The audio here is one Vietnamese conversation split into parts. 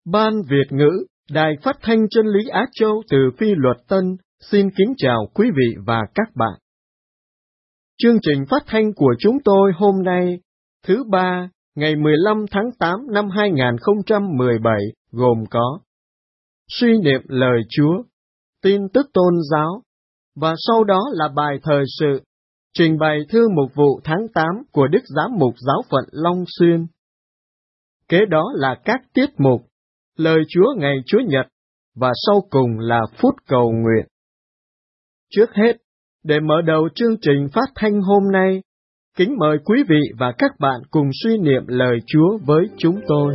Ban Việt ngữ, Đài Phát thanh Chân lý Á Châu từ Phi Luật Tân xin kính chào quý vị và các bạn. Chương trình phát thanh của chúng tôi hôm nay, thứ Ba, ngày 15 tháng 8 năm 2017, gồm có suy niệm lời Chúa, tin tức tôn giáo, và sau đó là bài thời sự, trình bày thư mục vụ tháng 8 của Đức Giám mục Giáo phận Long Xuyên. Kế đó là các tiết mục, lời Chúa ngày Chúa Nhật, và sau cùng là phút cầu nguyện. Trước hết, để mở đầu chương trình phát thanh hôm nay, kính mời quý vị và các bạn cùng suy niệm lời Chúa với chúng tôi.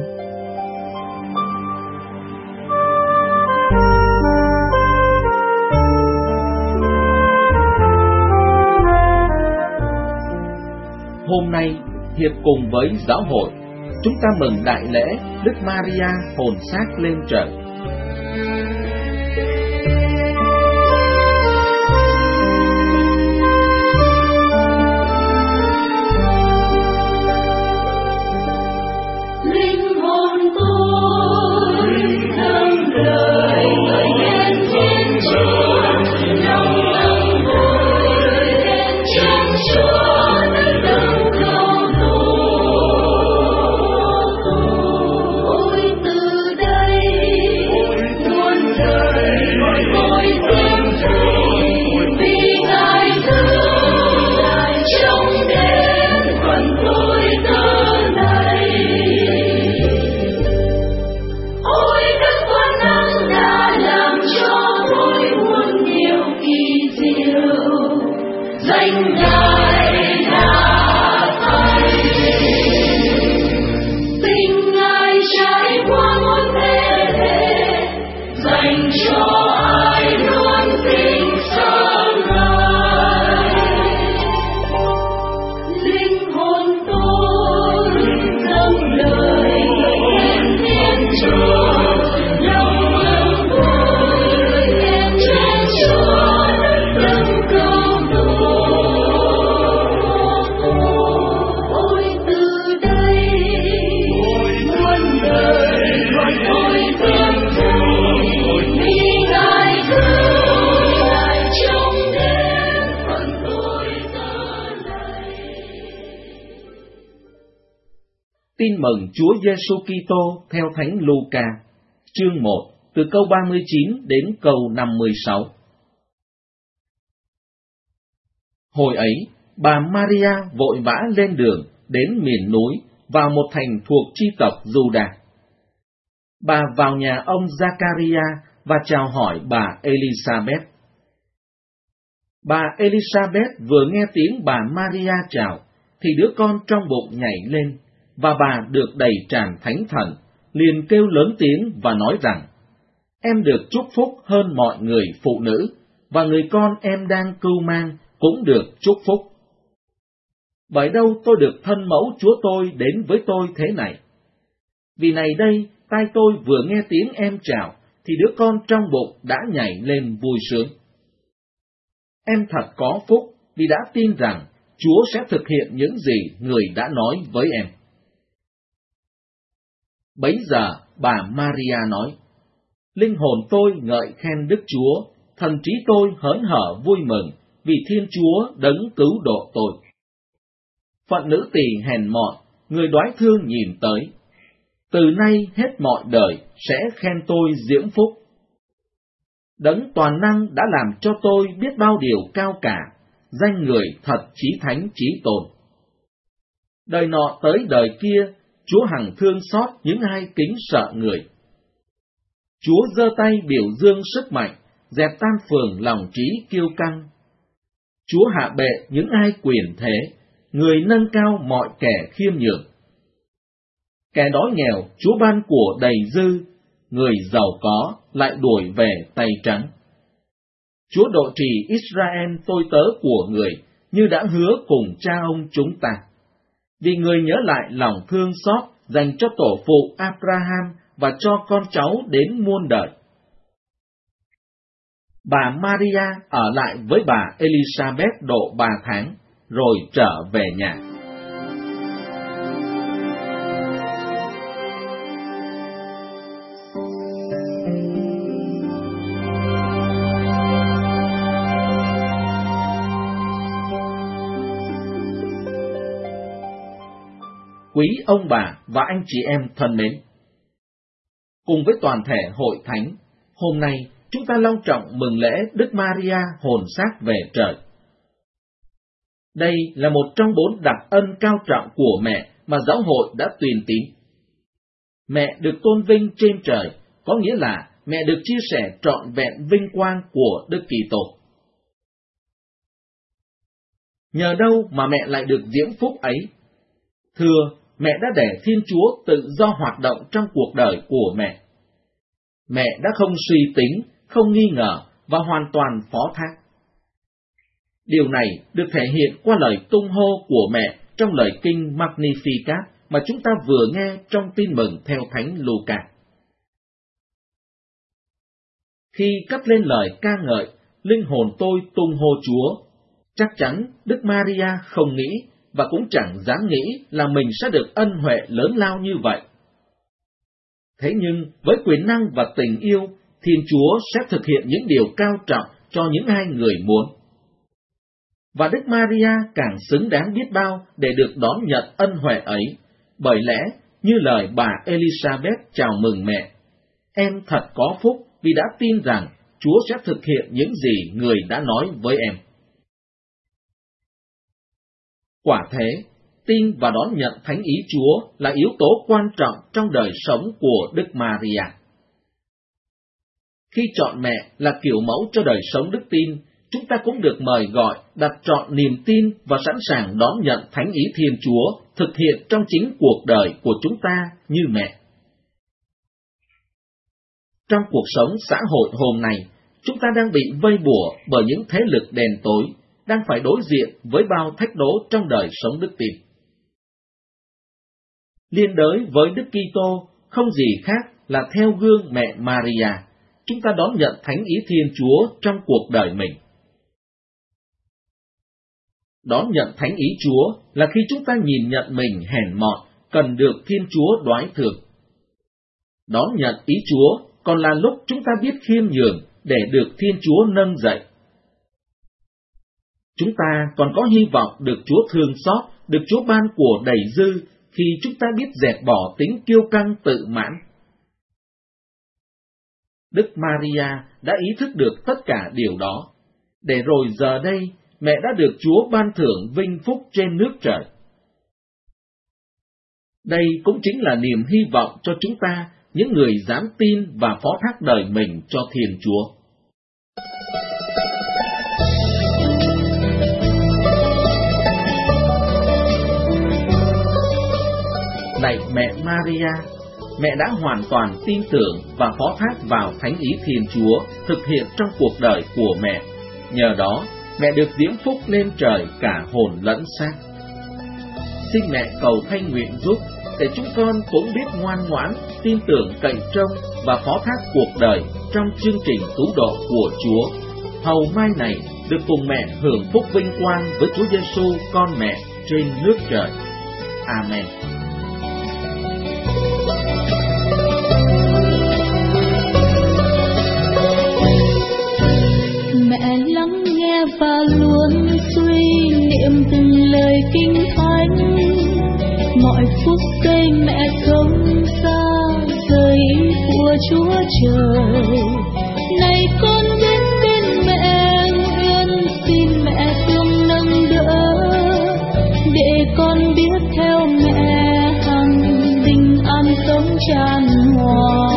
Hôm nay, hiệp cùng với giáo hội, chúng ta mừng đại lễ Đức Maria hồn xác lên trời. Tin mừng Chúa Giêsu Kitô theo Thánh Luca, chương 1, từ câu 39 đến câu 56. Hồi ấy, bà Maria vội vã lên đường đến miền núi vào một thành thuộc chi tộc Giuđa. Bà vào nhà ông Zacaria và chào hỏi bà Elisabeth. Bà Elisabeth vừa nghe tiếng bà Maria chào, thì đứa con trong bụng nhảy lên, và bà được đầy tràn Thánh Thần, liền kêu lớn tiếng và nói rằng: Em được chúc phúc hơn mọi người phụ nữ, và người con em đang cưu mang cũng được chúc phúc. Bởi đâu tôi được thân mẫu Chúa tôi đến với tôi thế này? Vì này đây, tai tôi vừa nghe tiếng em chào, thì đứa con trong bụng đã nhảy lên vui sướng. Em thật có phúc vì đã tin rằng Chúa sẽ thực hiện những gì người đã nói với em. Bấy giờ bà Maria nói: Linh hồn tôi ngợi khen Đức Chúa, thần trí tôi hớn hở vui mừng vì Thiên Chúa đấng cứu độ tôi. Phận nữ tỳ hèn mọn, người đói thương nhìn tới. Từ nay hết mọi đời sẽ khen tôi diễm phúc. Đấng toàn năng đã làm cho tôi biết bao điều cao cả, danh người thật chí thánh chí tôn. Đời nọ tới đời kia, Chúa hằng thương xót những ai kính sợ người. Chúa giơ tay biểu dương sức mạnh, dẹp tan phường lòng trí kiêu căng. Chúa hạ bệ những ai quyền thế, người nâng cao mọi kẻ khiêm nhường. Kẻ đói nghèo Chúa ban của đầy dư, người giàu có lại đuổi về tay trắng. Chúa độ trì Israel tôi tớ của người, như đã hứa cùng cha ông chúng ta. Vì người nhớ lại lòng thương xót dành cho tổ phụ Abraham và cho con cháu đến muôn đời. Bà Maria ở lại với bà Elisabeth độ 3 tháng, rồi trở về nhà. quý ông bà và anh chị em thân mến. Cùng với toàn thể hội thánh, hôm nay chúng ta long trọng mừng lễ Đức Maria hồn xác về trời. Đây là một trong 4 đặc ân cao trọng của mẹ mà giáo hội đã tuyên tín. Mẹ được tôn vinh trên trời, có nghĩa là mẹ được chia sẻ trọn vẹn vinh quang của Đức Kitô. Nhờ đâu mà mẹ lại được diễm phúc ấy? Thưa, mẹ đã để Thiên Chúa tự do hoạt động trong cuộc đời của mẹ. Mẹ đã không suy tính, không nghi ngờ và hoàn toàn phó thác. Điều này được thể hiện qua lời tung hô của mẹ trong lời kinh Magnificat mà chúng ta vừa nghe trong tin mừng theo Thánh Luca. Khi cất lên lời ca ngợi, linh hồn tôi tung hô Chúa, chắc chắn Đức Maria không nghĩ và cũng chẳng dám nghĩ là mình sẽ được ân huệ lớn lao như vậy. Thế nhưng với quyền năng và tình yêu, Thiên Chúa sẽ thực hiện những điều cao trọng cho những ai người muốn. Và Đức Maria càng xứng đáng biết bao để được đón nhận ân huệ ấy, bởi lẽ như lời bà Elizabeth chào mừng mẹ, em thật có phúc vì đã tin rằng Chúa sẽ thực hiện những gì người đã nói với em. Quả thế, tin và đón nhận thánh ý Chúa là yếu tố quan trọng trong đời sống của Đức Maria. Khi chọn mẹ là kiểu mẫu cho đời sống đức tin, chúng ta cũng được mời gọi đặt trọn niềm tin và sẵn sàng đón nhận thánh ý Thiên Chúa thực hiện trong chính cuộc đời của chúng ta như mẹ. Trong cuộc sống xã hội hôm nay, chúng ta đang bị vây bủa bởi những thế lực đen tối, đang phải đối diện với bao thách đố trong đời sống đức tin. Liên đới với Đức Kitô không gì khác là theo gương mẹ Maria, chúng ta đón nhận thánh ý Thiên Chúa trong cuộc đời mình. Đón nhận thánh ý Chúa là khi chúng ta nhìn nhận mình hèn mọn, cần được Thiên Chúa đoái thương. Đón nhận ý Chúa còn là lúc chúng ta biết khiêm nhường để được Thiên Chúa nâng dậy. Chúng ta còn có hy vọng được Chúa thương xót, được Chúa ban của đầy dư khi chúng ta biết dẹp bỏ tính kiêu căng tự mãn. Đức Maria đã ý thức được tất cả điều đó, để rồi giờ đây mẹ đã được Chúa ban thưởng vinh phúc trên nước trời. Đây cũng chính là niềm hy vọng cho chúng ta, những người dám tin và phó thác đời mình cho Thiên Chúa. Này mẹ Maria, mẹ đã hoàn toàn tin tưởng và phó thác vào thánh ý Thiên Chúa thực hiện trong cuộc đời của mẹ. Nhờ đó, mẹ được diễm phúc lên trời cả hồn lẫn xác. Xin mẹ cầu thanh nguyện giúp để chúng con cũng biết ngoan ngoãn, tin tưởng cậy trông và phó thác cuộc đời trong chương trình cứu độ của Chúa, hầu mai này được cùng mẹ hưởng phúc vinh quang với Chúa Giêsu con mẹ trên nước trời. Amen. Mẹ lắng nghe và luôn suy niệm từng lời kinh thánh, mọi phút giây mẹ không xa rời của Chúa trời. Này con biết bên mẹ nguyện xin mẹ thương nâng đỡ, để con biết theo mẹ hằng bình an sống tràn hòa.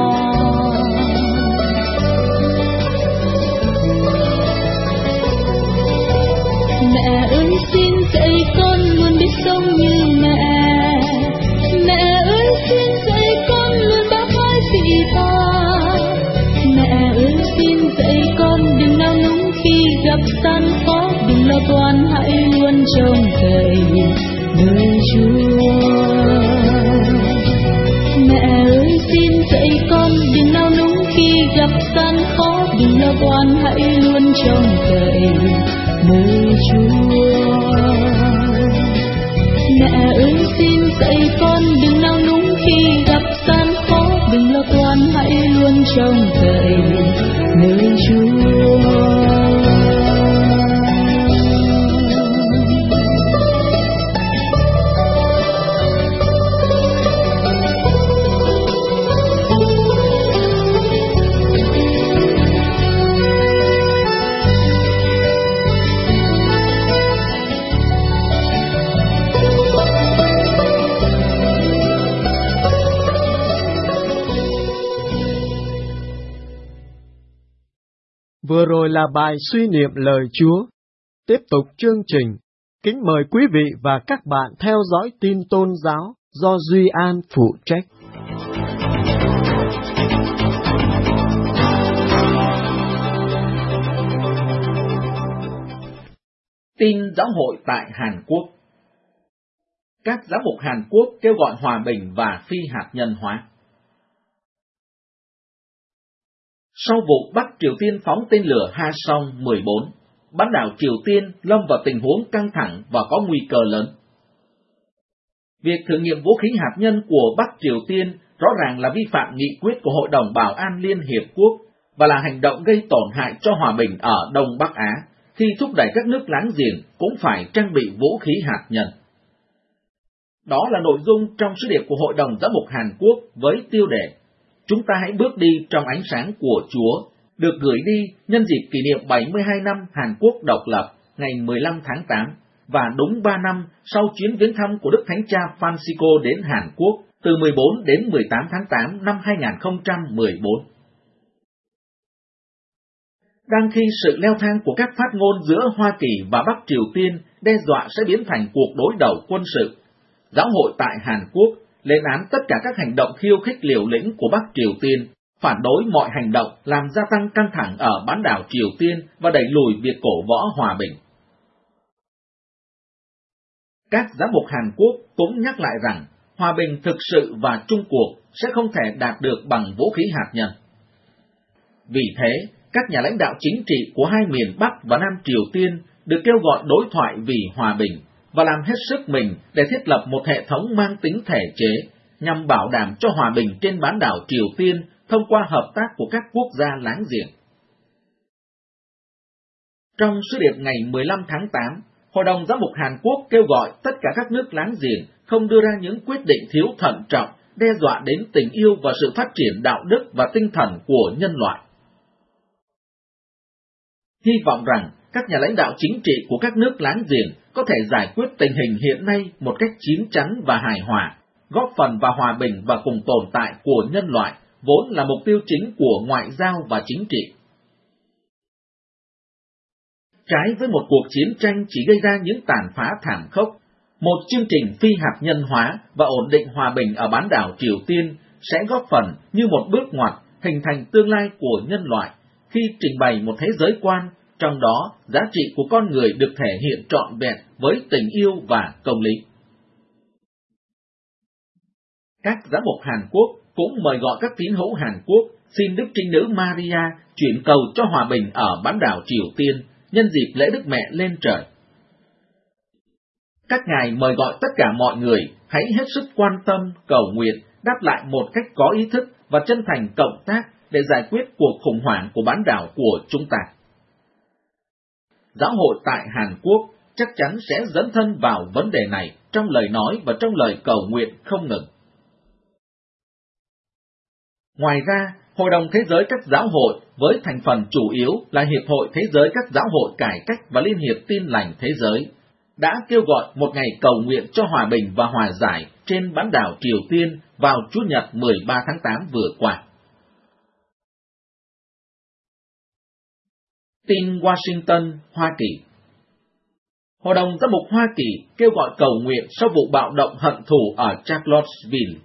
Mẹ ơi xin dạy con luôn biết sống như mẹ. Mẹ ơi xin dạy con luôn bác ái vị tha. Mẹ ơi xin dạy con đừng nao núng khi gặp gian khó, đừng lo toan hãy luôn trông cậy nơi Chúa. Mẹ ơi xin dạy con đừng nao núng khi gặp gian khó, đừng lo toan hãy luôn trông cậy nơi Chúa. Mẹ ơi xin dạy con đừng nao núng khi gặp gian khó, đừng lo toan hãy luôn trông cậy nơi Chúa. Vừa rồi là bài suy niệm lời Chúa. Tiếp tục chương trình, kính mời quý vị và các bạn theo dõi tin tôn giáo do Duy An phụ trách. Tin giáo hội tại Hàn Quốc. Các giám mục Hàn Quốc kêu gọi hòa bình và phi hạt nhân hóa. Sau vụ Bắc Triều Tiên phóng tên lửa Hwasong-14, bán đảo Triều Tiên lâm vào tình huống căng thẳng và có nguy cơ lớn. Việc thử nghiệm vũ khí hạt nhân của Bắc Triều Tiên rõ ràng là vi phạm nghị quyết của Hội đồng Bảo an Liên Hiệp Quốc và là hành động gây tổn hại cho hòa bình ở Đông Bắc Á, khi thúc đẩy các nước láng giềng cũng phải trang bị vũ khí hạt nhân. Đó là nội dung trong sứ điệp của Hội đồng Giám mục Hàn Quốc với tiêu đề "Chúng ta hãy bước đi trong ánh sáng của Chúa", được gửi đi nhân dịp kỷ niệm 72 năm Hàn Quốc độc lập ngày 15 tháng 8 và đúng 3 năm sau chuyến viếng thăm của Đức Thánh Cha Francisco đến Hàn Quốc từ 14 đến 18 tháng 8 năm 2014. Đang khi sự leo thang của các phát ngôn giữa Hoa Kỳ và Bắc Triều Tiên đe dọa sẽ biến thành cuộc đối đầu quân sự, Giáo hội tại Hàn Quốc lên án tất cả các hành động khiêu khích liều lĩnh của Bắc Triều Tiên, phản đối mọi hành động làm gia tăng căng thẳng ở bán đảo Triều Tiên và đẩy lùi việc cổ võ hòa bình. Các giám mục Hàn Quốc cũng nhắc lại rằng hòa bình thực sự và chung cuộc sẽ không thể đạt được bằng vũ khí hạt nhân. Vì thế, các nhà lãnh đạo chính trị của hai miền Bắc và Nam Triều Tiên được kêu gọi đối thoại vì hòa bình và làm hết sức mình để thiết lập một hệ thống mang tính thể chế nhằm bảo đảm cho hòa bình trên bán đảo Triều Tiên thông qua hợp tác của các quốc gia láng giềng. Trong sứ điệp ngày 15 tháng 8, Hội đồng Giám mục Hàn Quốc kêu gọi tất cả các nước láng giềng không đưa ra những quyết định thiếu thận trọng, đe dọa đến tình yêu và sự phát triển đạo đức và tinh thần của nhân loại. Hy vọng rằng các nhà lãnh đạo chính trị của các nước láng giềng có thể giải quyết tình hình hiện nay một cách chín chắn và hài hòa, góp phần vào hòa bình và cùng tồn tại của nhân loại, vốn là mục tiêu chính của ngoại giao và chính trị. Trái với một cuộc chiến tranh chỉ gây ra những tàn phá thảm khốc, một chương trình phi hạt nhân hóa và ổn định hòa bình ở bán đảo Triều Tiên sẽ góp phần như một bước ngoặt hình thành tương lai của nhân loại khi trình bày một thế giới quan, trong đó giá trị của con người được thể hiện trọn vẹn với tình yêu và công lý. Các giám mục Hàn Quốc cũng mời gọi các tín hữu Hàn Quốc xin Đức Trinh Nữ Maria chuyển cầu cho hòa bình ở bán đảo Triều Tiên nhân dịp lễ Đức Mẹ lên trời. Các ngài mời gọi tất cả mọi người hãy hết sức quan tâm, cầu nguyện, đáp lại một cách có ý thức và chân thành cộng tác để giải quyết cuộc khủng hoảng của bán đảo của chúng ta. Giáo hội tại Hàn Quốc chắc chắn sẽ dấn thân vào vấn đề này trong lời nói và trong lời cầu nguyện không ngừng. Ngoài ra, Hội đồng Thế giới các giáo hội với thành phần chủ yếu là Hiệp hội Thế giới các giáo hội cải cách và Liên hiệp Tin lành Thế giới đã kêu gọi một ngày cầu nguyện cho hòa bình và hòa giải trên bán đảo Triều Tiên vào Chủ nhật 13 tháng 8 vừa qua. Tin Washington, Hoa Kỳ. Hội đồng Giám mục Hoa Kỳ kêu gọi cầu nguyện sau vụ bạo động hận thù ở Charlottesville.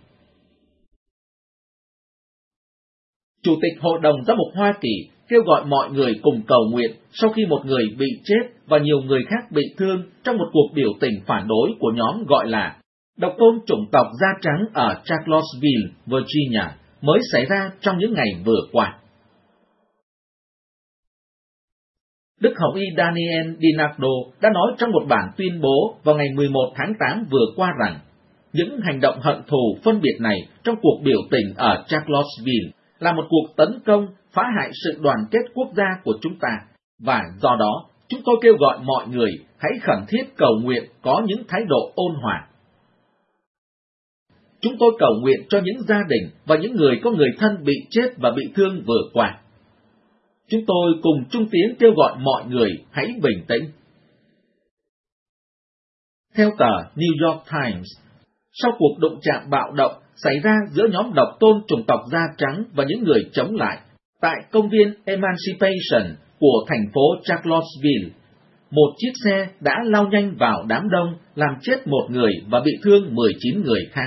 Chủ tịch Hội đồng Giám mục Hoa Kỳ kêu gọi mọi người cùng cầu nguyện sau khi một người bị chết và nhiều người khác bị thương trong một cuộc biểu tình phản đối của nhóm gọi là độc tôn chủng tộc da trắng ở Charlottesville, Virginia mới xảy ra trong những ngày vừa qua. Đức Hồng y Daniel DiNardo đã nói trong một bản tuyên bố vào ngày 11 tháng 8 vừa qua rằng những hành động hận thù phân biệt này trong cuộc biểu tình ở Charlottesville là một cuộc tấn công phá hại sự đoàn kết quốc gia của chúng ta, và do đó chúng tôi kêu gọi mọi người hãy khẩn thiết cầu nguyện có những thái độ ôn hòa. Chúng tôi cầu nguyện cho những gia đình và những người có người thân bị chết và bị thương vừa qua. Chúng tôi cùng chung tiếng kêu gọi mọi người hãy bình tĩnh. Theo tờ New York Times, sau cuộc đụng chạm bạo động xảy ra giữa nhóm độc tôn chủng tộc da trắng và những người chống lại tại công viên Emancipation của thành phố Charlottesville, một chiếc xe đã lao nhanh vào đám đông, làm chết một người và bị thương 19 người khác.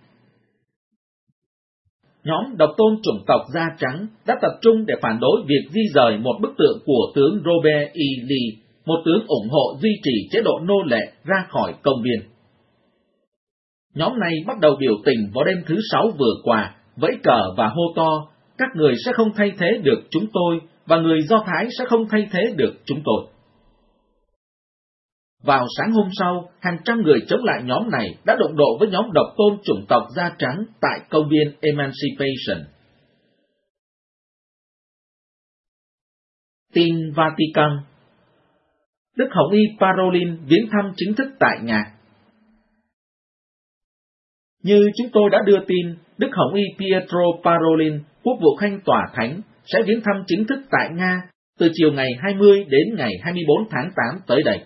Nhóm độc tôn chủng tộc da trắng đã tập trung để phản đối việc di rời một bức tượng của tướng Robert E. Lee, một tướng ủng hộ duy trì chế độ nô lệ, ra khỏi công viên. Nhóm này bắt đầu biểu tình vào đêm thứ Sáu vừa qua, vẫy cờ và hô to, các người sẽ không thay thế được chúng tôi, và người Do Thái sẽ không thay thế được chúng tôi. Vào sáng hôm sau, hàng trăm người chống lại nhóm này đã đụng độ với nhóm độc tôn chủng tộc da trắng tại công viên Emancipation. Tin Vatican. Đức Hồng Y Parolin viếng thăm chính thức tại Nga. Như chúng tôi đã đưa tin, Đức Hồng Y Pietro Parolin, quốc vụ khanh tòa thánh, sẽ viếng thăm chính thức tại Nga từ chiều ngày 20 đến ngày 24 tháng 8 tới đây.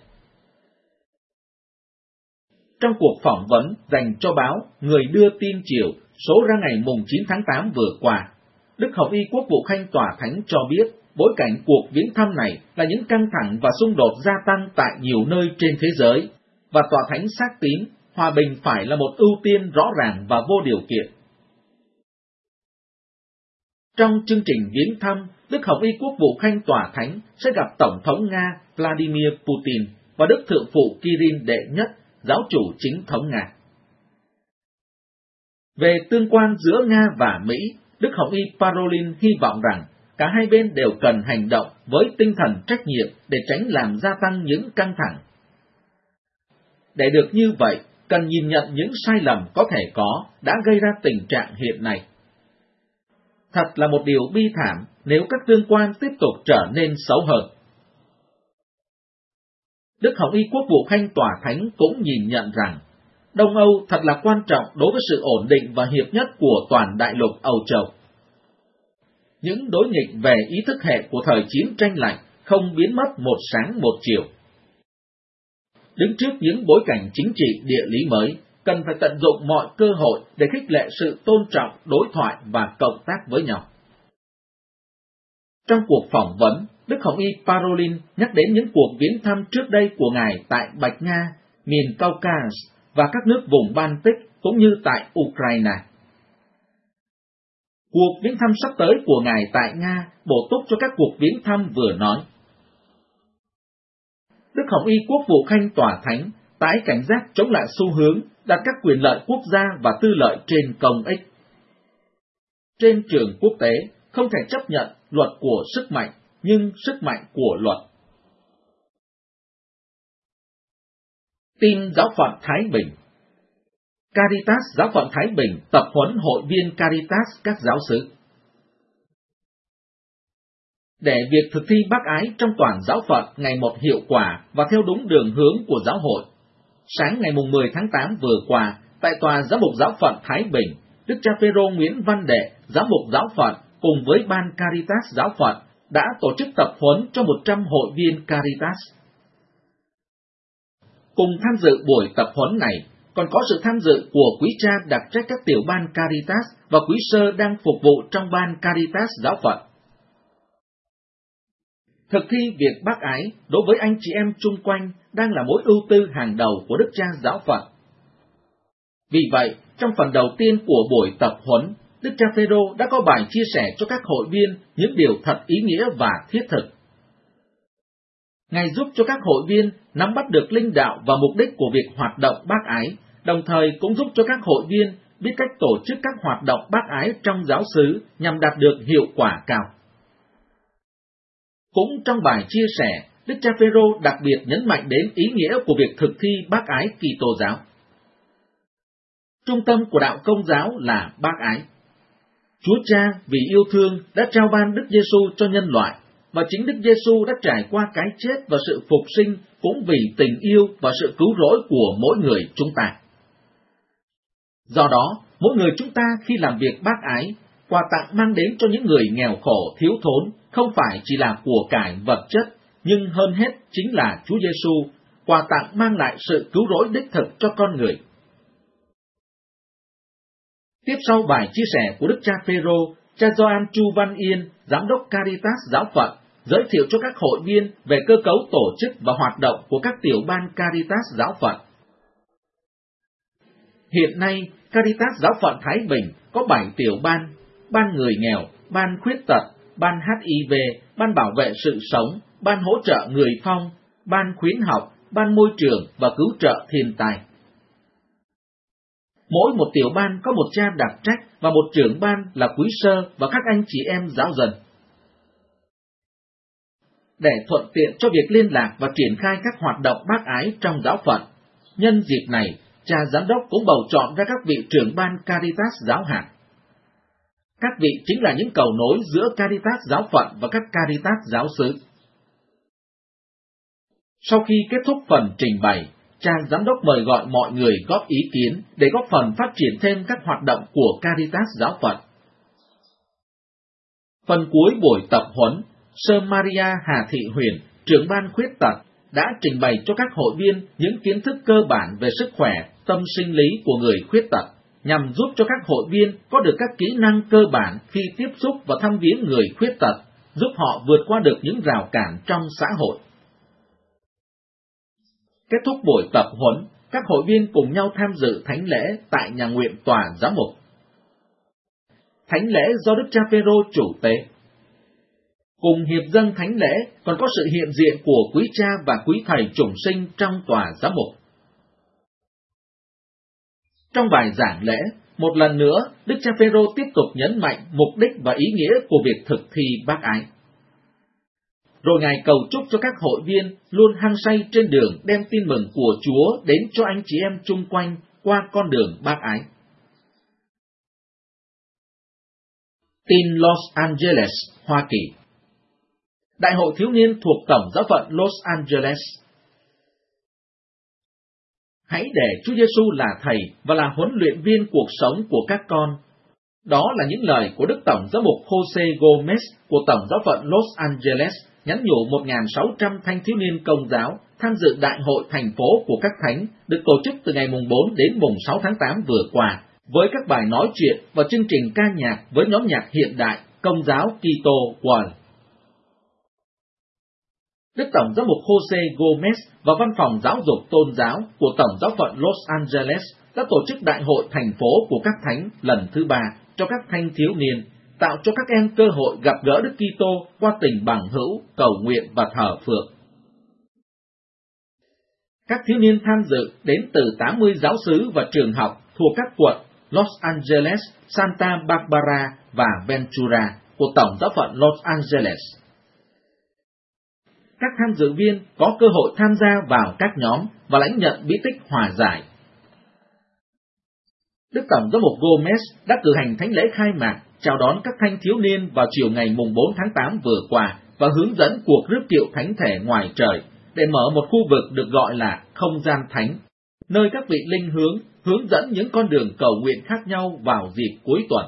Trong cuộc phỏng vấn dành cho báo Người đưa tin chiều số ra ngày mùng 9 tháng 8 vừa qua, Đức Hồng Y quốc vụ khanh tòa thánh cho biết bối cảnh cuộc viếng thăm này là những căng thẳng và xung đột gia tăng tại nhiều nơi trên thế giới, và tòa thánh xác tín hòa bình phải là một ưu tiên rõ ràng và vô điều kiện. Trong chương trình viếng thăm, Đức Hồng Y quốc vụ khanh tòa thánh sẽ gặp Tổng thống Nga Vladimir Putin và Đức Thượng phụ Kirill đệ nhất, giáo chủ chính thống Nga. Về tương quan giữa Nga và Mỹ, Đức Hồng Y Parolin hy vọng rằng cả hai bên đều cần hành động với tinh thần trách nhiệm để tránh làm gia tăng những căng thẳng. Để được như vậy, cần nhìn nhận những sai lầm có thể có đã gây ra tình trạng hiện nay. Thật là một điều bi thảm nếu các tương quan tiếp tục trở nên xấu hơn. Đức Hồng Y quốc vụ khanh tòa thánh cũng nhìn nhận rằng Đông Âu thật là quan trọng đối với sự ổn định và hiệp nhất của toàn đại lục Âu Châu. Những đối nghịch về ý thức hệ của thời chiến tranh lạnh không biến mất một sáng một chiều. Đứng trước những bối cảnh chính trị địa lý mới, cần phải tận dụng mọi cơ hội để khích lệ sự tôn trọng, đối thoại và cộng tác với nhau. Trong cuộc phỏng vấn, Đức Hồng Y Parolin nhắc đến những cuộc viếng thăm trước đây của Ngài tại Bạch Nga, miền Caucasus và các nước vùng Baltic cũng như tại Ukraine. Cuộc viếng thăm sắp tới của Ngài tại Nga bổ túc cho các cuộc viếng thăm vừa nói. Đức Hồng Y quốc vụ khanh tòa thánh tái cảnh giác chống lại xu hướng đặt các quyền lợi quốc gia và tư lợi trên công ích. Trên trường quốc tế, không thể chấp nhận luật của sức mạnh, nhưng sức mạnh của luật. Tin giáo phận Thái Bình. Caritas giáo phận Thái Bình tập huấn hội viên Caritas các giáo xứ. Để việc thực thi bác ái trong toàn giáo phận ngày một hiệu quả và theo đúng đường hướng của giáo hội, sáng ngày 10 tháng 8 vừa qua, tại tòa giám mục giáo phận Thái Bình, Đức cha Phêrô Nguyễn Văn Đệ, giám mục giáo phận cùng với ban Caritas giáo phận đã tổ chức tập huấn cho 100 hội viên Caritas. Cùng tham dự buổi tập huấn này, còn có sự tham dự của quý cha đặc trách các tiểu ban Caritas và quý sơ đang phục vụ trong ban Caritas giáo phận. Thực thi việc bác ái đối với anh chị em chung quanh đang là mối ưu tư hàng đầu của Đức cha giáo phận. Vì vậy, trong phần đầu tiên của buổi tập huấn, Đức cha Phêrô đã có bài chia sẻ cho các hội viên những điều thật ý nghĩa và thiết thực. Ngài giúp cho các hội viên nắm bắt được linh đạo và mục đích của việc hoạt động bác ái, đồng thời cũng giúp cho các hội viên biết cách tổ chức các hoạt động bác ái trong giáo xứ nhằm đạt được hiệu quả cao. Cũng trong bài chia sẻ, Đức cha Phêrô đặc biệt nhấn mạnh đến ý nghĩa của việc thực thi bác ái Kitô giáo. Trung tâm của đạo Công giáo là bác ái. Chúa Cha vì yêu thương đã trao ban Đức Giêsu cho nhân loại, và chính Đức Giêsu đã trải qua cái chết và sự phục sinh cũng vì tình yêu và sự cứu rỗi của mỗi người chúng ta. Do đó, mỗi người chúng ta khi làm việc bác ái, quà tặng mang đến cho những người nghèo khổ thiếu thốn không phải chỉ là của cải vật chất, nhưng hơn hết chính là Chúa Giêsu, quà tặng mang lại sự cứu rỗi đích thực cho con người. Tiếp sau bài chia sẻ của Đức cha Phêrô, cha Gioan Chu Văn Yên, giám đốc Caritas giáo phận, giới thiệu cho các hội viên về cơ cấu tổ chức và hoạt động của các tiểu ban Caritas giáo phận. Hiện nay, Caritas giáo phận Thái Bình có 7 tiểu ban: ban người nghèo, ban khuyết tật, ban HIV, ban bảo vệ sự sống, ban hỗ trợ người phong, ban khuyến học, ban môi trường và cứu trợ thiên tai. Mỗi một tiểu ban có một cha đặc trách và một trưởng ban là quý sơ và các anh chị em giáo dân. Để thuận tiện cho việc liên lạc và triển khai các hoạt động bác ái trong giáo phận, nhân dịp này, cha giám đốc cũng bầu chọn ra các vị trưởng ban Caritas giáo hạt. Các vị chính là những cầu nối giữa Caritas giáo phận và các Caritas giáo xứ. Sau khi kết thúc phần trình bày, cha giám đốc mời gọi mọi người góp ý kiến để góp phần phát triển thêm các hoạt động của Caritas giáo phận. Phần cuối buổi tập huấn, Sơ Maria Hà Thị Huyền, trưởng ban khuyết tật, đã trình bày cho các hội viên những kiến thức cơ bản về sức khỏe, tâm sinh lý của người khuyết tật, nhằm giúp cho các hội viên có được các kỹ năng cơ bản khi tiếp xúc và thăm viếng người khuyết tật, giúp họ vượt qua được những rào cản trong xã hội. Kết thúc buổi tập huấn, các hội viên cùng nhau tham dự thánh lễ tại nhà nguyện tòa giám mục. Thánh lễ do Đức cha Phêrô chủ tế. Cùng hiệp dâng thánh lễ còn có sự hiện diện của quý cha và quý thầy chủng sinh trong tòa giám mục. Trong bài giảng lễ, một lần nữa, Đức cha Phêrô tiếp tục nhấn mạnh mục đích và ý nghĩa của việc thực thi bác ái. Rồi Ngài cầu chúc cho các hội viên luôn hăng say trên đường đem tin mừng của Chúa đến cho anh chị em chung quanh qua con đường bác ái. Tin Los Angeles, Hoa Kỳ. Đại hội thiếu niên thuộc Tổng giáo phận Los Angeles. Hãy để Chúa Giêsu là Thầy và là huấn luyện viên cuộc sống của các con. Đó là những lời của Đức Tổng giám mục Jose Gomez của Tổng giáo phận Los Angeles nhắn nhủ 1.600 thanh thiếu niên Công giáo tham dự Đại hội thành phố của các thánh được tổ chức từ ngày mùng 4 đến mùng 6 tháng 8 vừa qua, với các bài nói chuyện và chương trình ca nhạc với nhóm nhạc hiện đại Công giáo Kitô World. Đức Tổng giám mục Jose Gomez và Văn phòng Giáo dục Tôn giáo của Tổng giáo phận Los Angeles đã tổ chức Đại hội thành phố của các thánh lần thứ 3 cho các thanh thiếu niên, tạo cho các em cơ hội gặp gỡ Đức Kitô qua tình bằng hữu, cầu nguyện và thờ phượng. Các thiếu niên tham dự đến từ 80 giáo xứ và trường học thuộc các quận Los Angeles, Santa Barbara và Ventura của Tổng giáo phận Los Angeles. Các tham dự viên có cơ hội tham gia vào các nhóm và lãnh nhận bí tích hòa giải. Đức Tổng giám mục Gomez đã cử hành thánh lễ khai mạc, chào đón các thanh thiếu niên vào chiều ngày mùng 4 tháng 8 vừa qua và hướng dẫn cuộc rước kiệu thánh thể ngoài trời để mở một khu vực được gọi là không gian thánh, nơi các vị linh hướng dẫn những con đường cầu nguyện khác nhau vào dịp cuối tuần.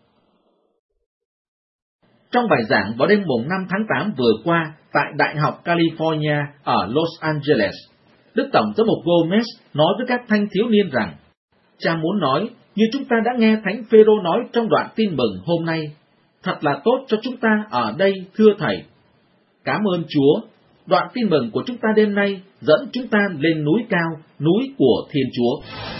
Trong bài giảng vào đêm mùng 5 tháng 8 vừa qua tại Đại học California ở Los Angeles, Đức Tổng giám mục Gomez nói với các thanh thiếu niên rằng, cha muốn nói như chúng ta đã nghe Thánh Phêrô nói trong đoạn tin mừng hôm nay, thật là tốt cho chúng ta ở đây thưa Thầy. Cảm ơn Chúa, đoạn tin mừng của chúng ta đêm nay dẫn chúng ta lên núi cao, núi của Thiên Chúa.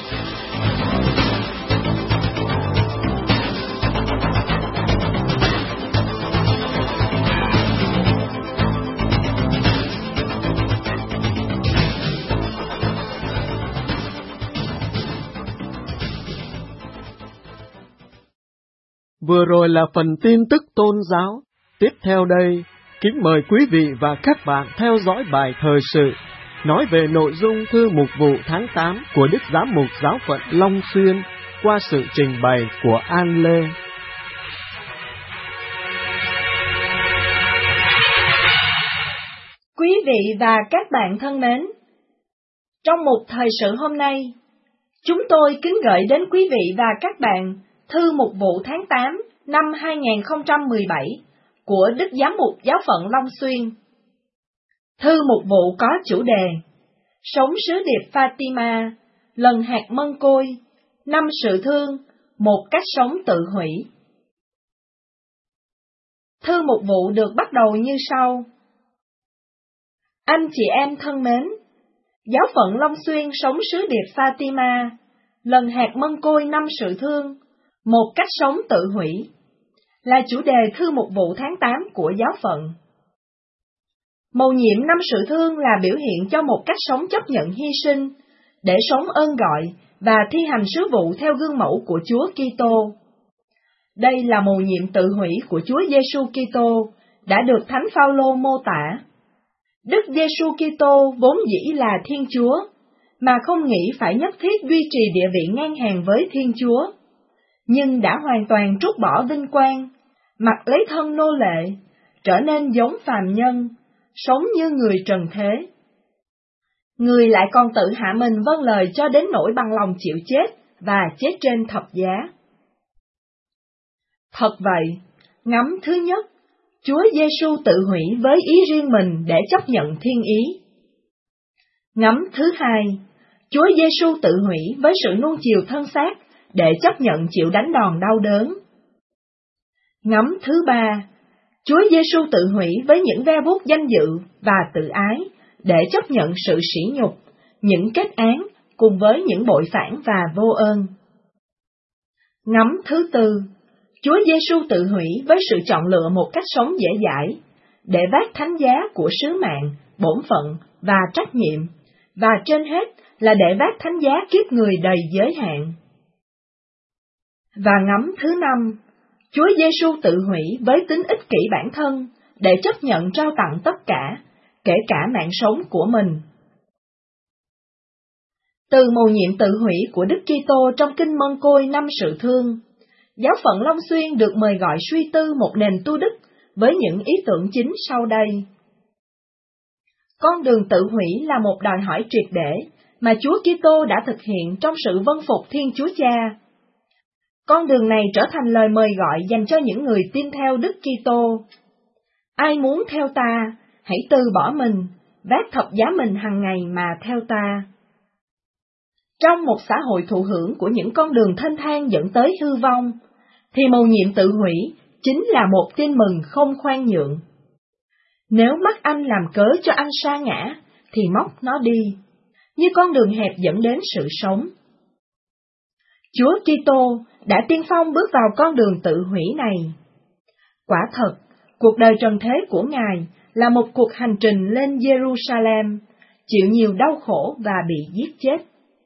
Vừa rồi là phần tin tức tôn giáo. Tiếp theo đây, kính mời quý vị và các bạn theo dõi bài thời sự, nói về nội dung thư mục vụ tháng 8 của Đức Giám mục Giáo phận Long Xuyên qua sự trình bày của An Lê. Quý vị và các bạn thân mến, trong mục thời sự hôm nay, chúng tôi kính gửi đến quý vị và các bạn thư mục vụ tháng 8 năm 2017 của Đức Giám mục Giáo phận Long Xuyên. Thư mục vụ có chủ đề Sống sứ điệp Fatima, lần hạt mân côi, 5 sự thương, một cách sống tự hủy. Thư mục vụ được bắt đầu như sau. Anh chị em thân mến, giáo phận Long Xuyên sống sứ điệp Fatima, lần hạt mân côi năm sự thương, một cách sống tự hủy, là chủ đề thư mục vụ tháng 8 của giáo phận. Mầu nhiệm năm sự thương là biểu hiện cho một cách sống chấp nhận hy sinh, để sống ơn gọi và thi hành sứ vụ theo gương mẫu của Chúa Kitô. Đây là mầu nhiệm tự hủy của Chúa Giêsu Kitô đã được Thánh Phaolô mô tả. Đức Giêsu Kitô vốn dĩ là Thiên Chúa, mà không nghĩ phải nhất thiết duy trì địa vị ngang hàng với Thiên Chúa, nhưng đã hoàn toàn trút bỏ vinh quang, mặc lấy thân nô lệ, trở nên giống phàm nhân, sống như người trần thế. Người lại còn tự hạ mình vâng lời cho đến nỗi bằng lòng chịu chết và chết trên thập giá. Thật vậy, ngắm thứ nhất, Chúa Giêsu tự hủy với ý riêng mình để chấp nhận thiên ý. Ngắm thứ hai, Chúa Giêsu tự hủy với sự nuông chiều thân xác để chấp nhận chịu đánh đòn đau đớn. Ngắm thứ ba, Chúa Giêsu tự hủy với những ve vuốt danh dự và tự ái để chấp nhận sự sỉ nhục, những kết án cùng với những bội phản và vô ơn. Ngắm thứ tư, Chúa Giêsu tự hủy với sự chọn lựa một cách sống dễ dãi, để vác thánh giá của sứ mạng, bổn phận và trách nhiệm, và trên hết là để vác thánh giá kiếp người đầy giới hạn. Và ngắm thứ năm, Chúa Giêsu tự hủy với tính ích kỷ bản thân, để chấp nhận trao tặng tất cả, kể cả mạng sống của mình. Từ mầu nhiệm tự hủy của Đức Kitô trong Kinh Mân Côi năm sự thương, giáo phận Long Xuyên được mời gọi suy tư một nền tu đức với những ý tưởng chính sau đây. Con đường tự hủy là một đòi hỏi triệt để mà Chúa Kitô đã thực hiện trong sự vâng phục Thiên Chúa Cha. Con đường này trở thành lời mời gọi dành cho những người tin theo Đức Kitô. Ai muốn theo ta, hãy từ bỏ mình, vác thập giá mình hàng ngày mà theo ta. Trong một xã hội thụ hưởng của những con đường thênh thang dẫn tới hư vong, thì mầu nhiệm tự hủy chính là một tin mừng không khoan nhượng. Nếu mắt anh làm cớ cho anh sa ngã, thì móc nó đi, như con đường hẹp dẫn đến sự sống. Chúa Kitô đã tiên phong bước vào con đường tự hủy này. Quả thật, cuộc đời trần thế của Ngài là một cuộc hành trình lên Jerusalem, chịu nhiều đau khổ và bị giết chết.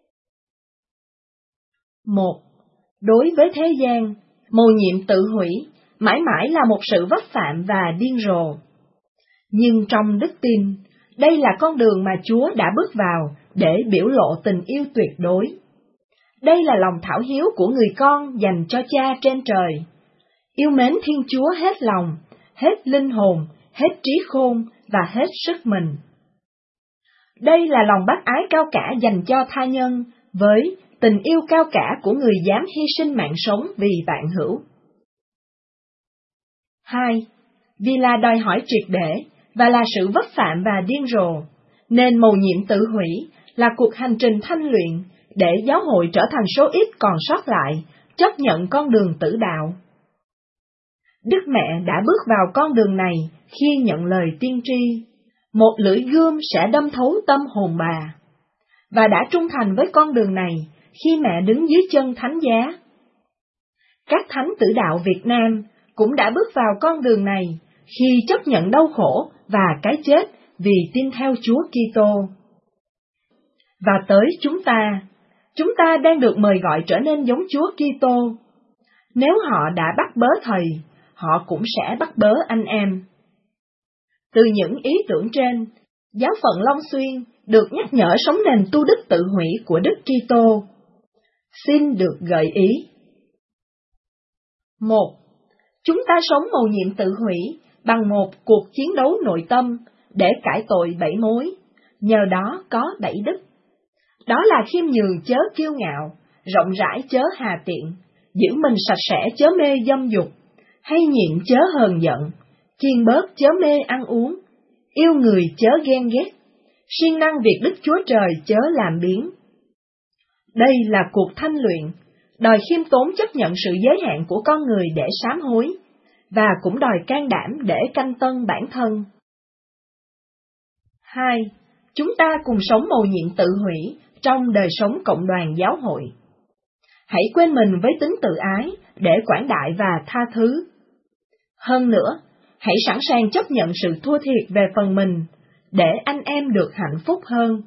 1. Đối với thế gian, mầu nhiệm tự hủy mãi mãi là một sự vấp phạm và điên rồ. Nhưng trong đức tin, đây là con đường mà Chúa đã bước vào để biểu lộ tình yêu tuyệt đối. Đây là lòng thảo hiếu của người con dành cho Cha trên trời. Yêu mến Thiên Chúa hết lòng, hết linh hồn, hết trí khôn và hết sức mình. Đây là lòng bác ái cao cả dành cho tha nhân, với tình yêu cao cả của người dám hy sinh mạng sống vì vạn hữu. 2. Vì là đòi hỏi triệt để và là sự vấp phạm và điên rồ, nên mầu nhiệm tự hủy là cuộc hành trình thanh luyện để giáo hội trở thành số ít còn sót lại, chấp nhận con đường tử đạo. Đức Mẹ đã bước vào con đường này khi nhận lời tiên tri, một lưỡi gươm sẽ đâm thấu tâm hồn bà, và đã trung thành với con đường này khi mẹ đứng dưới chân thánh giá. Các thánh tử đạo Việt Nam cũng đã bước vào con đường này khi chấp nhận đau khổ và cái chết vì tin theo Chúa Kitô. Và tới chúng ta đang được mời gọi trở nên giống Chúa Kitô. Nếu họ đã bắt bớ thầy, họ cũng sẽ bắt bớ anh em. Từ những ý tưởng trên, giáo phận Long Xuyên được nhắc nhở sống nền tu đức tự hủy của Đức Kitô. Xin được gợi ý. 1. Chúng ta sống mầu nhiệm tự hủy bằng một cuộc chiến đấu nội tâm để cải tội 7 mối, nhờ đó có 7 đức. Đó là khiêm nhường chớ kiêu ngạo, rộng rãi chớ hà tiện, giữ mình sạch sẽ chớ mê dâm dục, hay nhịn chớ hờn giận, kiêng bớt chớ mê ăn uống, yêu người chớ ghen ghét, siêng năng việc Đức Chúa Trời chớ làm biếng. Đây là cuộc thanh luyện, đòi khiêm tốn chấp nhận sự giới hạn của con người để sám hối, và cũng đòi can đảm để canh tân bản thân. 2. Chúng ta cùng sống mầu nhiệm tự hủy trong đời sống cộng đoàn giáo hội. Hãy quên mình với tính tự ái để quảng đại và tha thứ. Hơn nữa, hãy sẵn sàng chấp nhận sự thua thiệt về phần mình, để anh em được hạnh phúc hơn.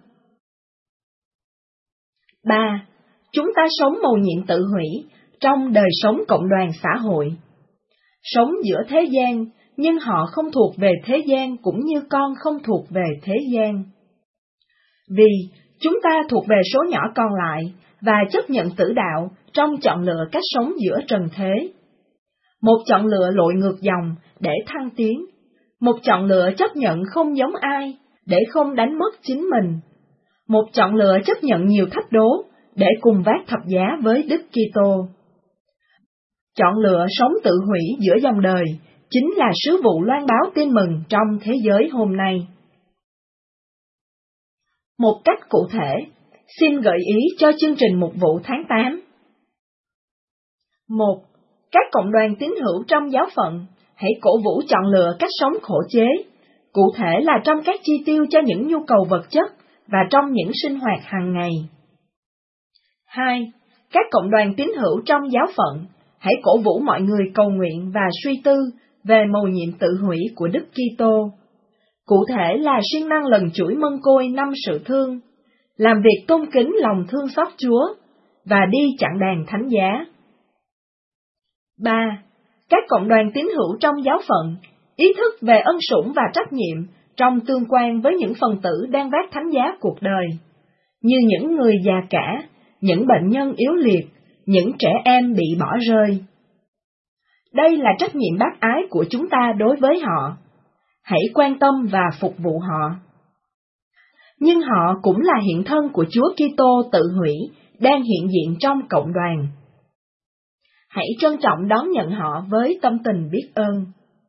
3. Chúng ta sống mầu nhiệm tự hủy trong đời sống cộng đoàn xã hội. Sống giữa thế gian, nhưng họ không thuộc về thế gian cũng như con không thuộc về thế gian. Vì chúng ta thuộc về số nhỏ còn lại và chấp nhận tử đạo trong chọn lựa cách sống giữa trần thế. Một chọn lựa lội ngược dòng để thăng tiến, một chọn lựa chấp nhận không giống ai để không đánh mất chính mình, một chọn lựa chấp nhận nhiều thách đố để cùng vác thập giá với Đức Kitô. Chọn lựa sống tự hủy giữa dòng đời chính là sứ vụ loan báo tin mừng trong thế giới hôm nay. Một cách cụ thể, xin gợi ý cho chương trình mục vụ tháng 8. 1. Các cộng đoàn tín hữu trong giáo phận, hãy cổ vũ chọn lựa cách sống khổ chế, cụ thể là trong các chi tiêu cho những nhu cầu vật chất và trong những sinh hoạt hàng ngày. 2. Các cộng đoàn tín hữu trong giáo phận, hãy cổ vũ mọi người cầu nguyện và suy tư về mầu nhiệm tự hủy của Đức Kitô, cụ thể là siêng năng lần chuỗi mân côi 5 sự thương, làm việc tôn kính lòng thương xót Chúa, và đi chặng đàn thánh giá. 3. Các cộng đoàn tín hữu trong giáo phận, ý thức về ân sủng và trách nhiệm trong tương quan với những phần tử đang vác thánh giá cuộc đời, như những người già cả, những bệnh nhân yếu liệt, những trẻ em bị bỏ rơi. Đây là trách nhiệm bác ái của chúng ta đối với họ. Hãy quan tâm và phục vụ họ. Nhưng họ cũng là hiện thân của Chúa Kitô tự hủy đang hiện diện trong cộng đoàn. Hãy trân trọng đón nhận họ với tâm tình biết ơn.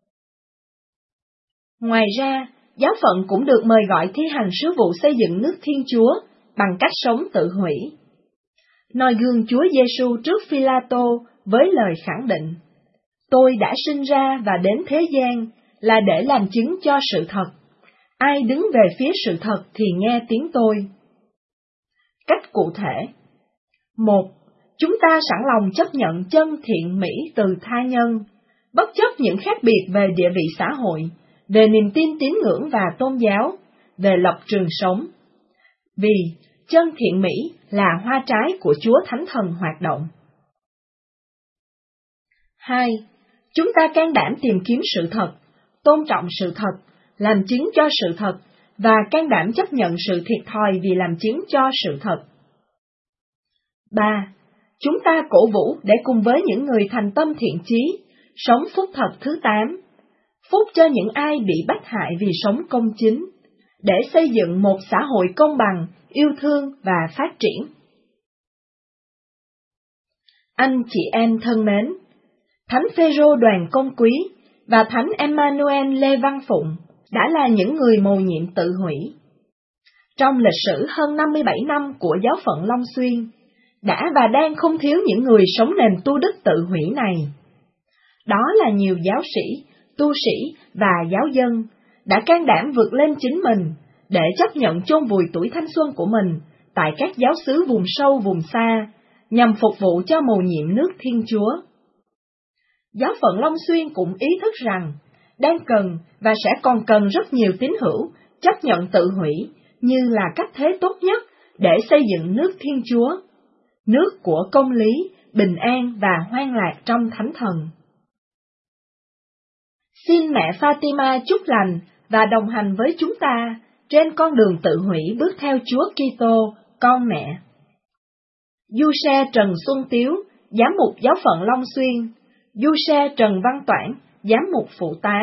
Ngoài ra, giáo phận cũng được mời gọi thi hành sứ vụ xây dựng nước Thiên Chúa bằng cách sống tự hủy. Noi gương Chúa Giêsu trước Phi-la-tô với lời khẳng định: Tôi đã sinh ra và đến thế gian là để làm chứng cho sự thật. Ai đứng về phía sự thật thì nghe tiếng tôi. Cách cụ thể: 1. Chúng ta sẵn lòng chấp nhận chân thiện mỹ từ tha nhân, bất chấp những khác biệt về địa vị xã hội, về niềm tin tín ngưỡng và tôn giáo, về lập trường sống. Vì chân thiện mỹ là hoa trái của Chúa Thánh Thần hoạt động. 2. Chúng ta can đảm tìm kiếm sự thật, tôn trọng sự thật, làm chứng cho sự thật, và can đảm chấp nhận sự thiệt thòi vì làm chứng cho sự thật. 3. Chúng ta cổ vũ để cùng với những người thành tâm thiện chí, sống phúc thật thứ 8, phúc cho những ai bị bách hại vì sống công chính, để xây dựng một xã hội công bằng, yêu thương và phát triển. Anh chị em thân mến, Thánh Phêrô Đoàn Công Quý và Thánh Emmanuel Lê Văn Phụng đã là những người mầu nhiệm tự hủy. Trong lịch sử hơn 57 năm của giáo phận Long Xuyên, đã và đang không thiếu những người sống nền tu đức tự hủy này. Đó là nhiều giáo sĩ, tu sĩ và giáo dân đã can đảm vượt lên chính mình để chấp nhận chôn vùi tuổi thanh xuân của mình tại các giáo xứ vùng sâu vùng xa, nhằm phục vụ cho mầu nhiệm nước Thiên Chúa. Giáo phận Long Xuyên cũng ý thức rằng đang cần và sẽ còn cần rất nhiều tín hữu chấp nhận tự hủy như là cách thế tốt nhất để xây dựng nước Thiên Chúa, nước của công lý, bình an và hoan lạc trong Thánh Thần. Xin mẹ Fatima chúc lành và đồng hành với chúng ta trên con đường tự hủy bước theo Chúa Kitô, con mẹ. Du xe Trần Xuân Tiếu, giám mục giáo phận Long Xuyên. Du xe Trần Văn Toản, giám mục phụ tá.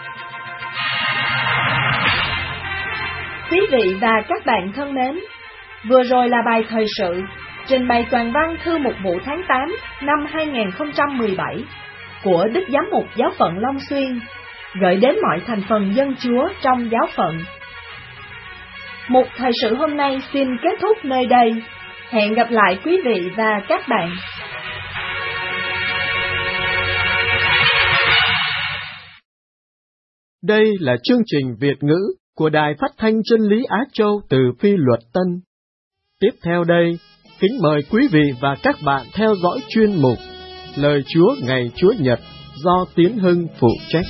Quý vị và các bạn thân mến, vừa rồi là bài thời sự trình bày toàn văn thư mục vụ tháng 8 năm 2017 của Đức Giám mục giáo phận Long Xuyên, gửi đến mọi thành phần dân Chúa trong giáo phận. Mục thời sự hôm nay xin kết thúc nơi đây. Hẹn gặp lại quý vị và các bạn. Đây là chương trình Việt ngữ của Đài Phát thanh Chân lý Á Châu từ Phi Luật Tân. Tiếp theo đây, kính mời quý vị và các bạn theo dõi chuyên mục Lời Chúa ngày Chúa Nhật do Tiến Hưng phụ trách.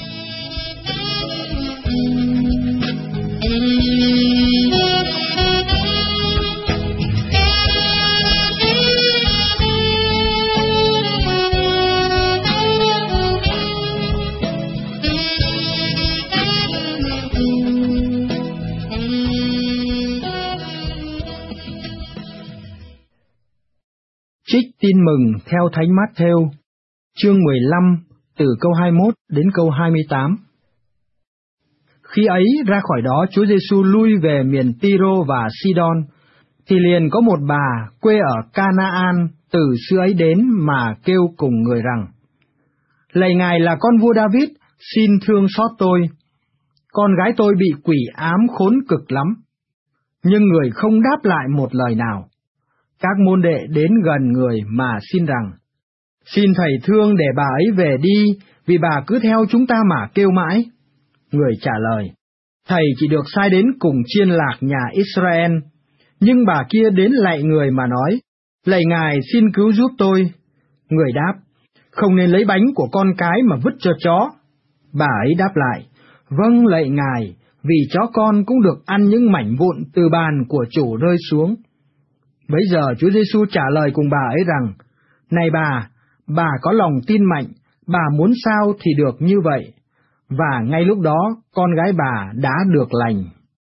Trích tin mừng theo Thánh Mát-thêu, chương 15, từ câu 21 đến câu 28. Khi ấy ra khỏi đó, Chúa Giêsu lui về miền Ty-rô và Sidon, thì liền có một bà quê ở Ca-na-an từ xưa ấy đến mà kêu cùng người rằng: Lạy Ngài là con vua David, xin thương xót tôi. Con gái tôi bị quỷ ám khốn cực lắm. Nhưng người không đáp lại một lời nào. Các môn đệ đến gần người mà xin rằng: Xin Thầy thương để bà ấy về đi, vì bà cứ theo chúng ta mà kêu mãi. Người trả lời: Thầy chỉ được sai đến cùng chiên lạc nhà Israel. Nhưng bà kia đến lạy người mà nói: Lạy Ngài xin cứu giúp tôi. Người đáp: Không nên lấy bánh của con cái mà vứt cho chó. Bà ấy đáp lại: Vâng lạy Ngài, vì chó con cũng được ăn những mảnh vụn từ bàn của chủ rơi xuống. Bấy giờ Chúa Giêsu trả lời cùng bà ấy rằng: Này bà có lòng tin mạnh, bà muốn sao thì được như vậy. Và ngay lúc đó con gái bà đã được lành.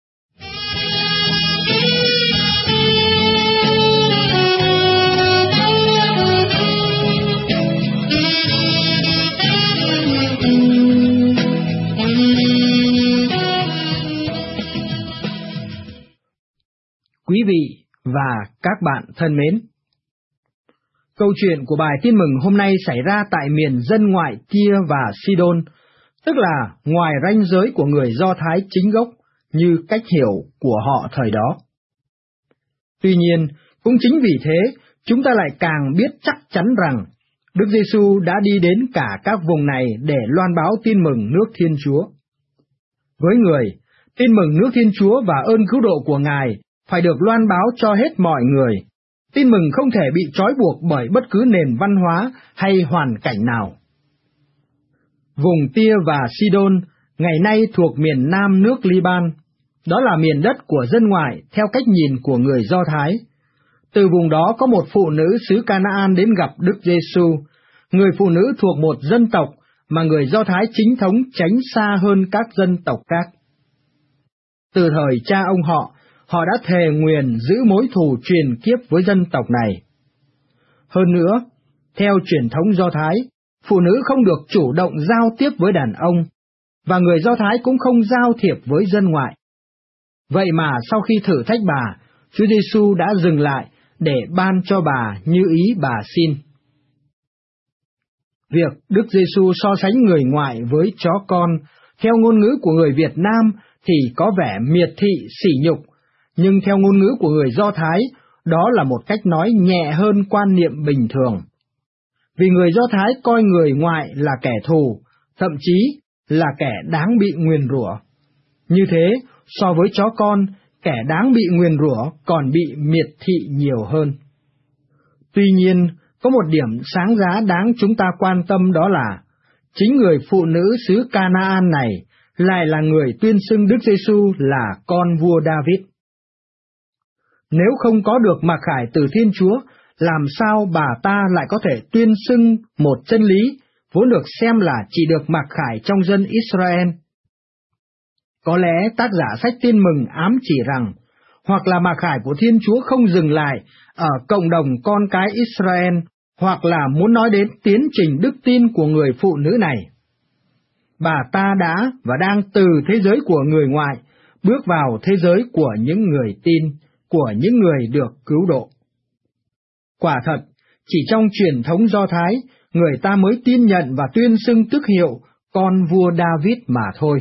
Quý vị và các bạn thân mến, câu chuyện của bài tin mừng hôm nay xảy ra tại miền dân ngoại Tyre và Sidon, tức là ngoài ranh giới của người Do Thái chính gốc như cách hiểu của họ thời đó. Tuy nhiên, cũng chính vì thế, chúng ta lại càng biết chắc chắn rằng Đức Giêsu đã đi đến cả các vùng này để loan báo tin mừng nước Thiên Chúa. Với người, tin mừng nước Thiên Chúa và ơn cứu độ của Ngài phải được loan báo cho hết mọi người. Tin mừng không thể bị trói buộc bởi bất cứ nền văn hóa hay hoàn cảnh nào. Vùng Tyre và Sidon ngày nay thuộc miền nam nước Liban. Đó là miền đất của dân ngoại theo cách nhìn của người Do Thái. Từ vùng đó có một phụ nữ xứ Ca-na-an đến gặp Đức Giêsu, người phụ nữ thuộc một dân tộc mà người Do Thái chính thống tránh xa hơn các dân tộc khác. Từ thời cha ông họ đã thề nguyền giữ mối thù truyền kiếp với dân tộc này. Hơn nữa, theo truyền thống Do Thái, phụ nữ không được chủ động giao tiếp với đàn ông, và người Do Thái cũng không giao thiệp với dân ngoại. Vậy mà sau khi thử thách bà, Chúa Giêsu đã dừng lại để ban cho bà như ý bà xin. Việc Đức Giêsu so sánh người ngoại với chó con, theo ngôn ngữ của người Việt Nam thì có vẻ miệt thị, sỉ nhục, nhưng theo ngôn ngữ của người Do Thái, đó là một cách nói nhẹ hơn quan niệm bình thường. Vì người Do Thái coi người ngoại là kẻ thù, thậm chí là kẻ đáng bị nguyền rủa. Như thế, so với chó con, kẻ đáng bị nguyền rủa còn bị miệt thị nhiều hơn. Tuy nhiên, có một điểm sáng giá đáng chúng ta quan tâm, đó là chính người phụ nữ xứ Ca-na-an này lại là người tuyên xưng Đức Giêsu là con vua David. Nếu không có được mặc khải từ Thiên Chúa, làm sao bà ta lại có thể tuyên xưng một chân lý vốn được xem là chỉ được mặc khải trong dân Israel? Có lẽ tác giả sách Tin mừng ám chỉ rằng, hoặc là mặc khải của Thiên Chúa không dừng lại ở cộng đồng con cái Israel, hoặc là muốn nói đến tiến trình đức tin của người phụ nữ này. Bà ta đã và đang từ thế giới của người ngoại bước vào thế giới của những người tin, của những người được cứu độ. Quả thật, chỉ trong truyền thống Do Thái, người ta mới tin nhận và tuyên xưng tước hiệu con vua David mà thôi.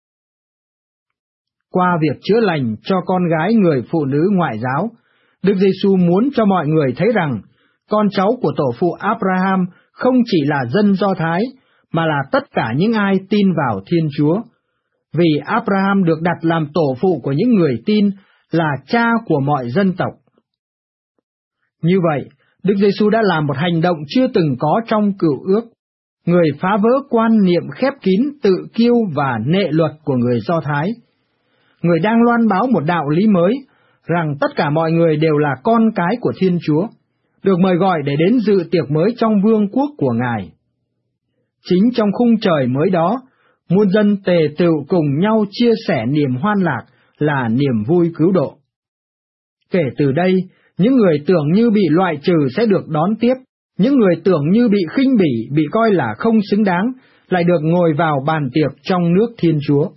Qua việc chữa lành cho con gái người phụ nữ ngoại giáo, Đức Giêsu muốn cho mọi người thấy rằng con cháu của tổ phụ Abraham không chỉ là dân Do Thái, mà là tất cả những ai tin vào Thiên Chúa, vì Abraham được đặt làm tổ phụ của những người tin, là cha của mọi dân tộc. Như vậy, Đức Giêsu đã làm một hành động chưa từng có trong Cựu Ước. Người phá vỡ quan niệm khép kín, tự kiêu và nệ luật của người Do Thái. Người đang loan báo một đạo lý mới, rằng tất cả mọi người đều là con cái của Thiên Chúa, được mời gọi để đến dự tiệc mới trong vương quốc của Ngài. Chính trong khung trời mới đó, muôn dân tề tựu cùng nhau chia sẻ niềm hoan lạc là niềm vui cứu độ. Kể từ đây, những người tưởng như bị loại trừ sẽ được đón tiếp, những người tưởng như bị khinh bỉ, bị coi là không xứng đáng, lại được ngồi vào bàn tiệc trong nước Thiên Chúa.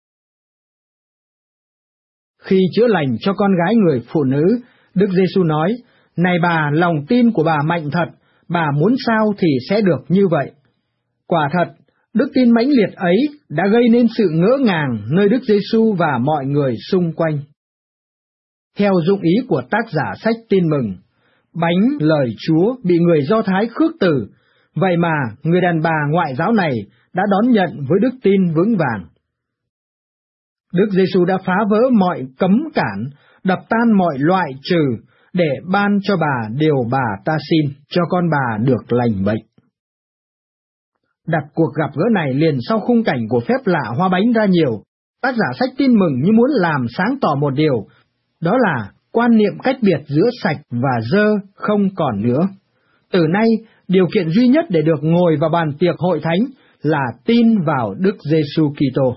Khi chữa lành cho con gái người phụ nữ, Đức Giêsu nói, này bà, lòng tin của bà mạnh thật, bà muốn sao thì sẽ được như vậy. Quả thật, đức tin mãnh liệt ấy đã gây nên sự ngỡ ngàng nơi Đức Giêsu và mọi người xung quanh. Theo dụng ý của tác giả sách Tin Mừng, bánh lời Chúa bị người Do Thái khước từ, vậy mà người đàn bà ngoại giáo này đã đón nhận với đức tin vững vàng. Đức Giêsu đã phá vỡ mọi cấm cản, đập tan mọi loại trừ, để ban cho bà điều bà ta xin, cho con bà được lành bệnh. Đặt cuộc gặp gỡ này liền sau khung cảnh của phép lạ hoa bánh ra nhiều, tác giả sách Tin Mừng như muốn làm sáng tỏ một điều, đó là quan niệm cách biệt giữa sạch và dơ không còn nữa. Từ nay, điều kiện duy nhất để được ngồi vào bàn tiệc hội thánh là tin vào Đức Giêsu Kitô.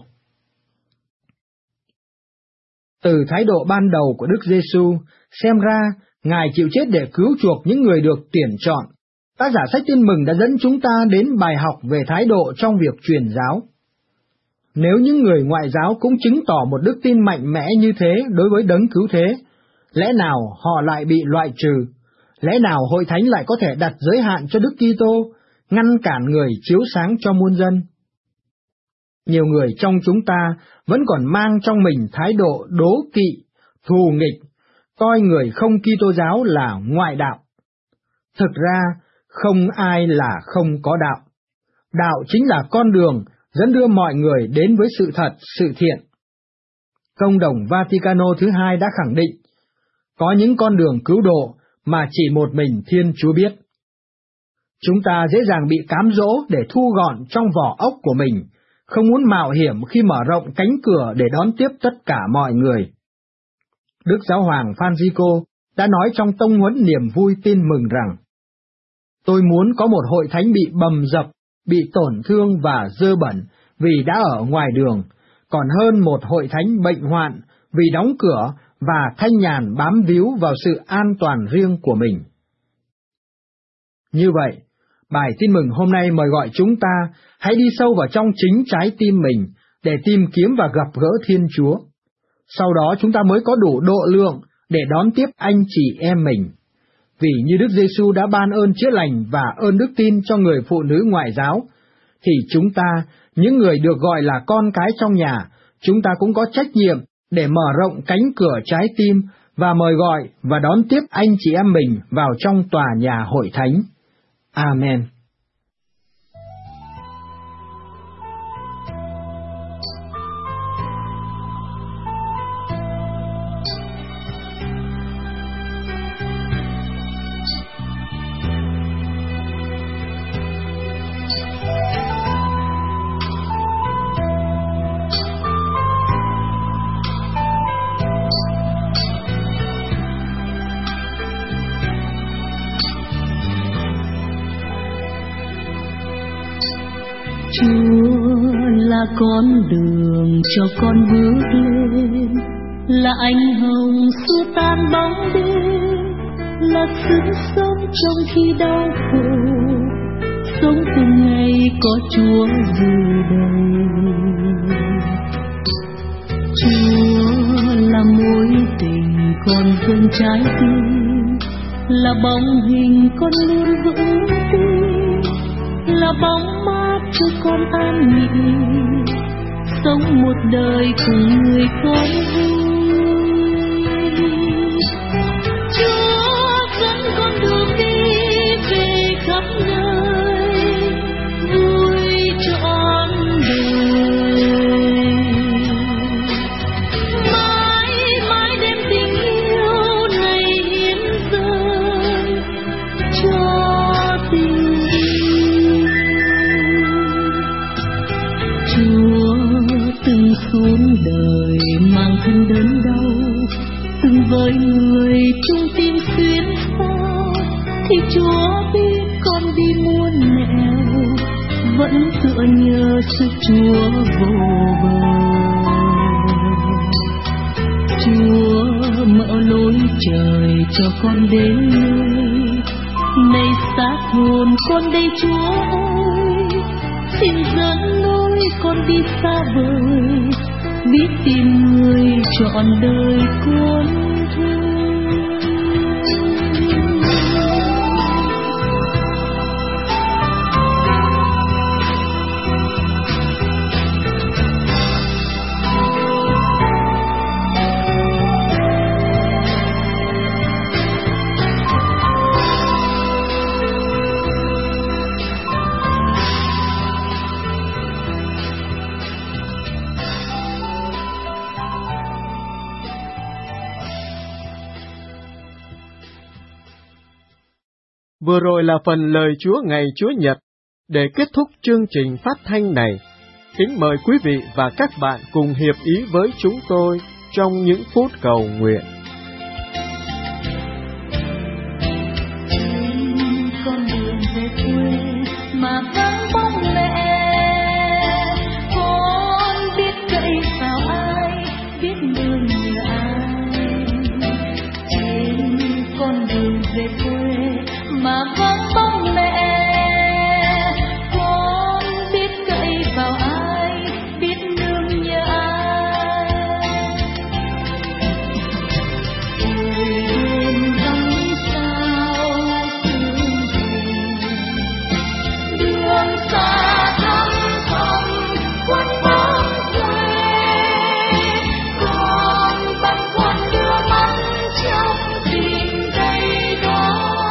Từ thái độ ban đầu của Đức Giêsu, xem ra Ngài chịu chết để cứu chuộc những người được tuyển chọn. Tác giả sách Tin Mừng đã dẫn chúng ta đến bài học về thái độ trong việc truyền giáo. Nếu những người ngoại giáo cũng chứng tỏ một đức tin mạnh mẽ như thế đối với đấng cứu thế, lẽ nào họ lại bị loại trừ? Lẽ nào hội thánh lại có thể đặt giới hạn cho Đức Kitô, ngăn cản người chiếu sáng cho muôn dân? Nhiều người trong chúng ta vẫn còn mang trong mình thái độ đố kỵ, thù nghịch, coi người không Kitô giáo là ngoại đạo. Thực ra, không ai là không có đạo. Đạo chính là con đường dẫn đưa mọi người đến với sự thật, sự thiện. Công đồng Vaticano thứ hai đã khẳng định, có những con đường cứu độ mà chỉ một mình Thiên Chúa biết. Chúng ta dễ dàng bị cám dỗ để thu gọn trong vỏ ốc của mình, không muốn mạo hiểm khi mở rộng cánh cửa để đón tiếp tất cả mọi người. Đức Giáo hoàng Francisco đã nói trong tông huấn niềm vui tin mừng rằng, tôi muốn có một hội thánh bị bầm dập, bị tổn thương và dơ bẩn vì đã ở ngoài đường, còn hơn một hội thánh bệnh hoạn vì đóng cửa và thanh nhàn bám víu vào sự an toàn riêng của mình. Như vậy, bài tin mừng hôm nay mời gọi chúng ta hãy đi sâu vào trong chính trái tim mình để tìm kiếm và gặp gỡ Thiên Chúa. Sau đó chúng ta mới có đủ độ lượng để đón tiếp anh chị em mình. Vì như Đức Giêsu đã ban ơn chữa lành và ơn đức tin cho người phụ nữ ngoại giáo, thì chúng ta, những người được gọi là con cái trong nhà, chúng ta cũng có trách nhiệm để mở rộng cánh cửa trái tim và mời gọi và đón tiếp anh chị em mình vào trong tòa nhà hội thánh. Amen. Chúa là con đường cho con bước lên, là ánh hồng xua tan bóng đêm, là sức sống trong khi đau khổ, sống từng ngày có Chúa dù đầy. Chúa là mối tình con dâng trái tim, là bóng hình con luôn vững tin, là bóng mát cho con an nghỉ, sống một đời cùng người con vui. Chúa dẫn con đường đi về khắp nơi, vui trọn đời. xuống đời mang thân đớn đau, từng với người chung tim xuyên xa, thì Chúa biết con đi muôn nẻo, vẫn tựa nhớ trước Chúa vô bờ. Chúa mở lối trời cho con đến nơi, này xác hồn con đây Chúa ơi, xin dẫn lối con đi xa vời, biết tìm người trọn đời con thương. Vừa rồi là phần lời Chúa ngày Chúa Nhật. Để kết thúc chương trình phát thanh này, kính mời quý vị và các bạn cùng hiệp ý với chúng tôi trong những phút cầu nguyện. Con đường về quê mà vắng bóng mẹ, con biết cậy vào ai, biết nương nhờ ai. Trên con đường về quê mà vắng bóng mẹ, con biết cậy vào ai, biết nương nhờ ai. Ôi đêm vắng sao sương về, đường xa thăm thầm quân vắng quê, con băn khoăn đưa mắt trong tìm thấy đó.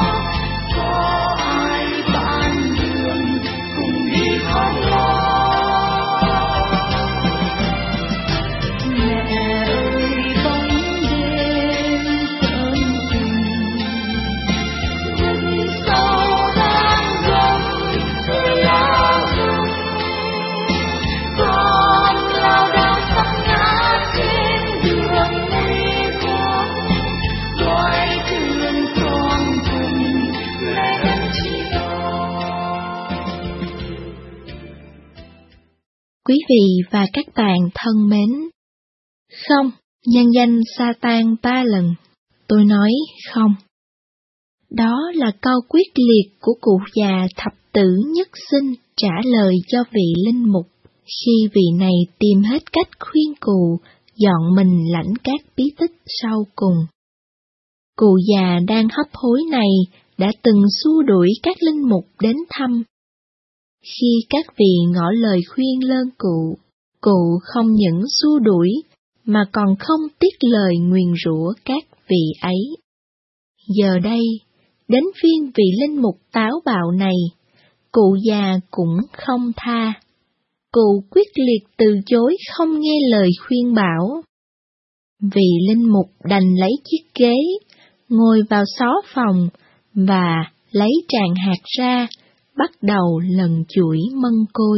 Quý vị và các bạn thân mến, không, nhân danh Sa-tan 3 lần, tôi nói không. Đó là câu quyết liệt của cụ già thập tử nhất sinh trả lời cho vị linh mục, khi vị này tìm hết cách khuyên cụ dọn mình lãnh các bí tích sau cùng. Cụ già đang hấp hối này đã từng xua đuổi các linh mục đến thăm. Khi các vị ngỏ lời khuyên lơn cụ không những xua đuổi, mà còn không tiếc lời nguyền rủa các vị ấy. Giờ đây, đến phiên vị linh mục táo bạo này, cụ già cũng không tha. Cụ quyết liệt từ chối không nghe lời khuyên bảo. Vị linh mục đành lấy chiếc ghế, ngồi vào xó phòng, và lấy tràng hạt ra, bắt đầu lần chuỗi mân côi.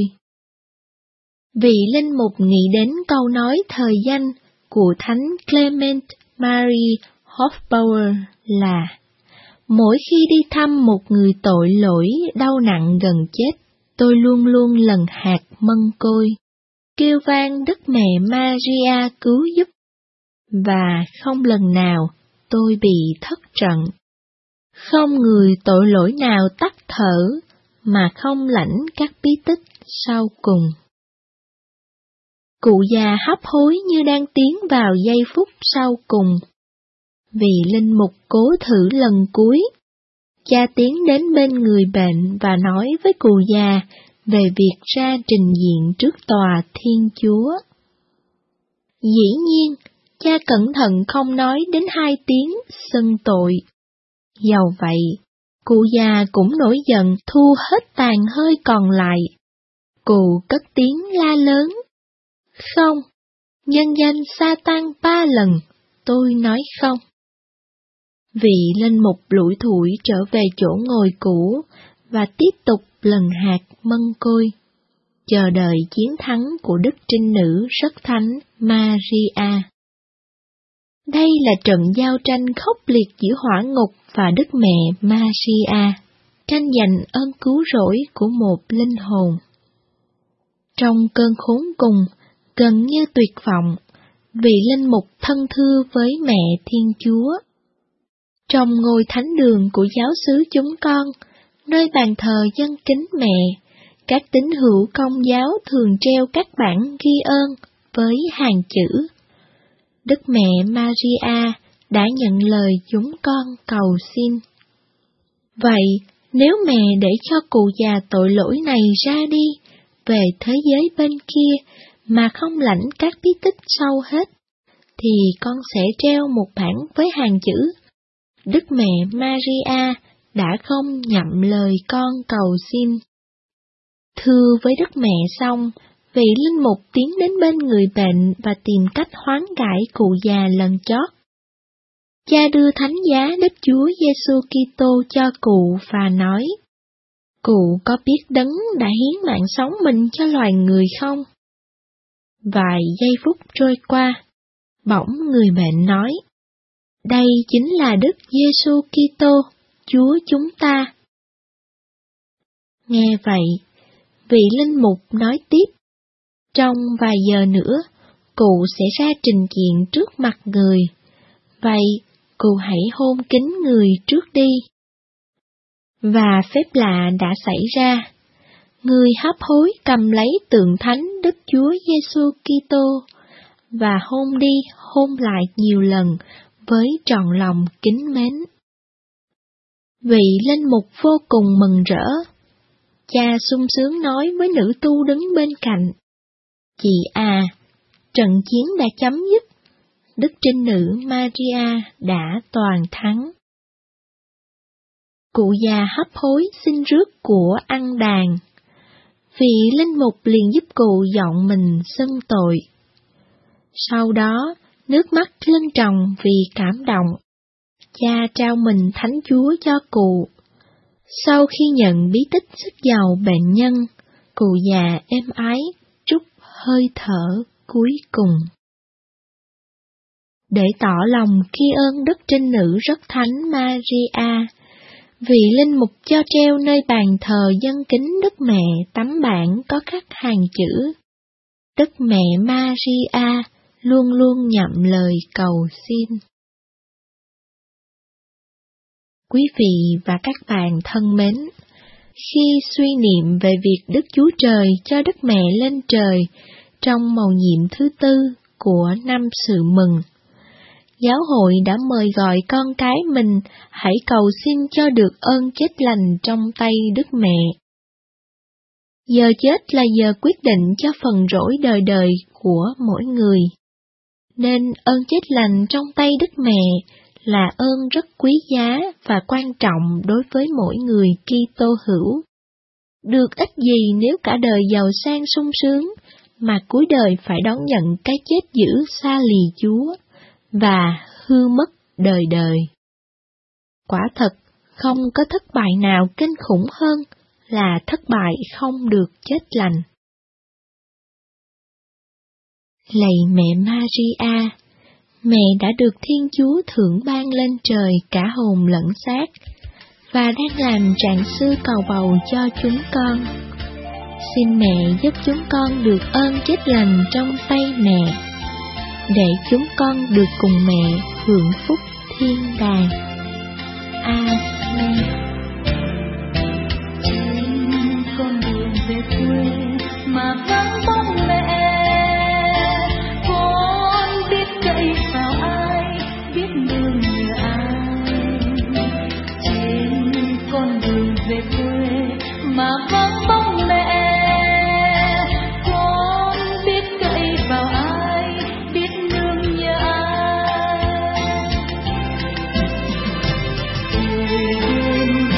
Vị linh mục nghĩ đến câu nói thời danh của Thánh Clement Mary Hofbauer là: mỗi khi đi thăm một người tội lỗi đau nặng gần chết, tôi luôn luôn lần hạt mân côi, kêu vang Đức Mẹ Maria cứu giúp, và không lần nào tôi bị thất trận. Không người tội lỗi nào tắt thở mà không lãnh các bí tích sau cùng. Cụ già hấp hối như đang tiến vào giây phút sau cùng. Vị linh mục cố thử lần cuối. Cha tiến đến bên người bệnh và nói với cụ già về việc ra trình diện trước tòa Thiên Chúa. Dĩ nhiên, cha cẩn thận không nói đến 2 tiếng xưng tội. Dầu vậy, cụ già cũng nổi giận thu hết tàn hơi còn lại. Cụ cất tiếng la lớn: không, nhân danh Sa-tan 3 lần, tôi nói không. Vị linh mục lủi thủi trở về chỗ ngồi cũ và tiếp tục lần hạt mân côi. chờ đợi chiến thắng của Đức Trinh Nữ rất thánh Maria. Đây là trận giao tranh khốc liệt giữa hỏa ngục và Đức Mẹ Maria, tranh giành ơn cứu rỗi của một linh hồn. Trong cơn khốn cùng, gần như tuyệt vọng, vị linh mục thân thưa với mẹ Thiên Chúa. Trong ngôi thánh đường của giáo xứ chúng con, nơi bàn thờ dân kính mẹ, các tín hữu Công giáo thường treo các bảng ghi ơn với hàng chữ: Đức Mẹ Maria đã nhận lời chúng con cầu xin. Vậy, nếu mẹ để cho cụ già tội lỗi này ra đi, về thế giới bên kia, mà không lãnh các bí tích sâu hết, thì con sẽ treo một bảng với hàng chữ: Đức Mẹ Maria đã không nhậm lời con cầu xin. Thưa với Đức Mẹ xong, vị linh mục tiến đến bên người bệnh và tìm cách hoán cải cụ già lần chót. Cha đưa thánh giá Đức Chúa Giêsu Kitô cho cụ và nói: Cụ có biết Đấng đã hiến mạng sống mình cho loài người không? Vài giây phút trôi qua, bỗng người bệnh nói: Đây chính là Đức Giêsu Kitô, Chúa chúng ta. Nghe vậy, vị linh mục nói tiếp: Trong vài giờ nữa, cụ sẽ ra trình diện trước mặt người. Vậy, cụ hãy hôn kính người trước đi. Và phép lạ đã xảy ra. Người hấp hối cầm lấy tượng thánh Đức Chúa Giêsu Kitô và hôn đi hôn lại nhiều lần với trọn lòng kính mến. Vị linh mục vô cùng mừng rỡ. Cha sung sướng nói với nữ tu đứng bên cạnh: Chị à, trận chiến đã chấm dứt. Đức Trinh Nữ Maria đã toàn thắng. Cụ già hấp hối xin rước của ăn đàn. Vị linh mục liền giúp cụ dọn mình xưng tội. Sau đó, nước mắt lưng tròng vì cảm động. Cha trao mình thánh Chúa cho cụ. Sau khi nhận bí tích sức giàu bệnh nhân, cụ già êm ái trút hơi thở cuối cùng. Để tỏ lòng tri ân Đức Trinh Nữ rất thánh Maria, vị linh mục cho treo nơi bàn thờ dân kính Đức Mẹ tấm bảng có khắc hàng chữ: Đức Mẹ Maria luôn luôn nhậm lời cầu xin. Quý vị và các bạn thân mến, khi suy niệm về việc Đức Chúa Trời cho Đức Mẹ lên trời trong mầu nhiệm thứ tư của năm sự mừng, giáo hội đã mời gọi con cái mình hãy cầu xin cho được ơn chết lành trong tay Đức Mẹ. Giờ chết là giờ quyết định cho phần rỗi đời đời của mỗi người, nên ơn chết lành trong tay Đức Mẹ là ơn rất quý giá và quan trọng đối với mỗi người Kitô hữu. Được ích gì nếu cả đời giàu sang sung sướng, mà cuối đời phải đón nhận cái chết dữ xa lìa Chúa và hư mất đời đời. Quả thật, không có thất bại nào kinh khủng hơn là thất bại không được chết lành. Lạy mẹ Maria, mẹ đã được Thiên Chúa thưởng ban lên trời cả hồn lẫn xác, và đang làm trạng sư cầu bầu cho chúng con. Xin mẹ giúp chúng con được ơn chết lành trong tay mẹ, để chúng con được cùng mẹ hưởng phúc thiên đàng. Amen. Trên con đường về quê mà vắng bóng mẹ, con biết cậy vào ai, biết nương nhờ ai. Trên con đường về quê mà vắng bóng mẹ, con biết cậy vào ai, biết nương nhờ ai. Người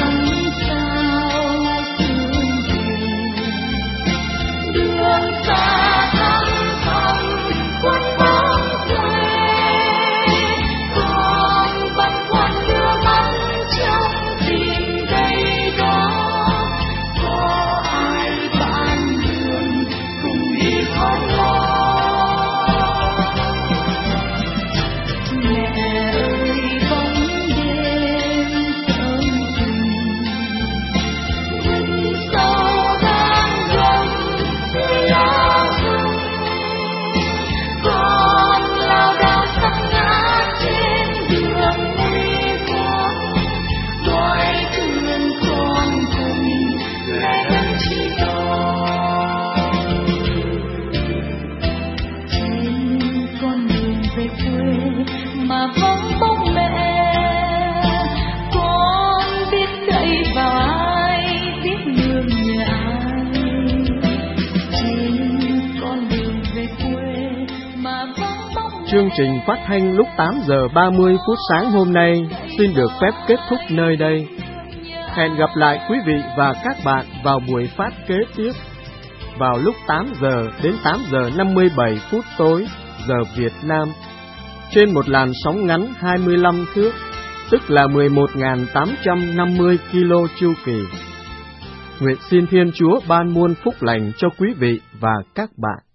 Chương trình phát thanh lúc 8 giờ 30 phút sáng hôm nay xin được phép kết thúc nơi đây. Hẹn gặp lại quý vị và các bạn vào buổi phát kế tiếp vào lúc 8 giờ đến 8 giờ 57 phút tối giờ Việt Nam trên một làn sóng ngắn 25 thước, tức là 11.850 kilo chu kỳ. Nguyện xin Thiên Chúa ban muôn phúc lành cho quý vị và các bạn.